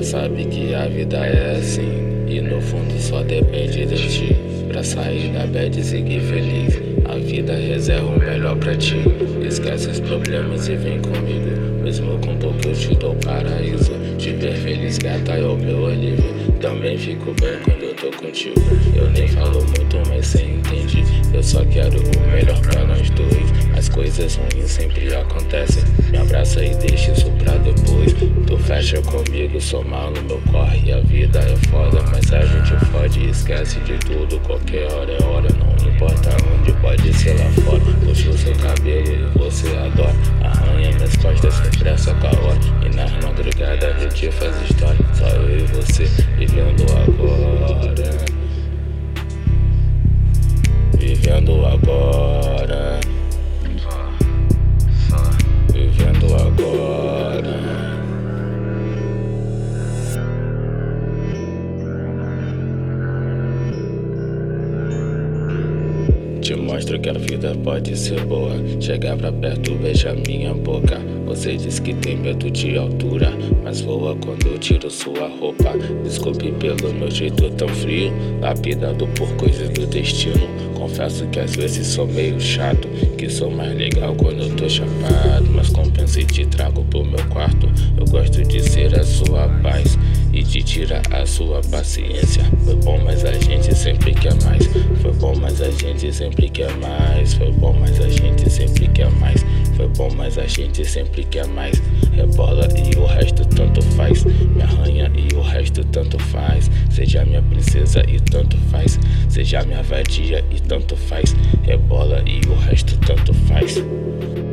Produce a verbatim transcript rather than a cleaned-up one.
já sabe que a vida é assim, e no fundo só depende de ti. Pra sair da bad e seguir feliz, a vida reserva o melhor pra ti. Esquece os problemas e vem comigo, mesmo com pouco eu te dou paraíso. Te ver feliz, gata, é o meu alívio. Também fico bem quando eu tô contigo. Eu nem falo muito, mas cê entende. Eu só quero o melhor pra nós dois. As coisas ruins sempre acontecem, me abraça e deixa isso pra depois. Tu fecha comigo, sou mal no meu corre. A vida é foda, mas a gente fode e esquece de tudo. Qualquer hora é hora, não importa onde, pode ser lá fora. Puxo o seu cabelo e você adora, arranha minhas costas sempre essa hora. E nas madrugadas a gente faz história, só eu e você vivendo agora. Vivendo agora. Vivendo agora. Te mostro que a vida pode ser boa. Chega pra perto, beija minha boca. Você diz que tem medo de altura, mas voa quando eu tiro sua roupa. Desculpe pelo meu jeito tão frio, lapidado por coisas do destino. Confesso que às vezes sou meio chato, que sou mais legal quando eu tô chapado. Mas compensa e te trago pro meu quarto. Eu gosto de ser a sua paz e de tirar a sua paciência. Foi bom, mas a gente sempre quer mais. Foi bom, mas a gente sempre quer mais. Foi bom, mas a gente sempre quer mais. Foi bom, mas a gente sempre quer mais. Rebola e o resto tanto faz. Me arranha e o resto tanto faz. Seja minha princesa e tanto faz. Seja minha vadia e tanto faz. Rebola e o resto tanto faz.